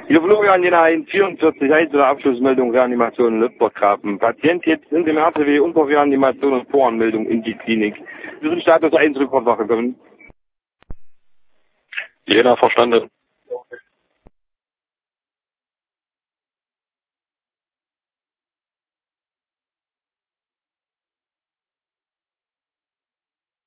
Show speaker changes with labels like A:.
A: Hier Florian, in 44 heitere Abschlussmeldung Reanimation Lüttberggraben. Patient jetzt in dem RTW unter Reanimation und Voranmeldung in die Klinik. Wir sind Status 1 Rückwärtswache gekommen.
B: Jena verstanden.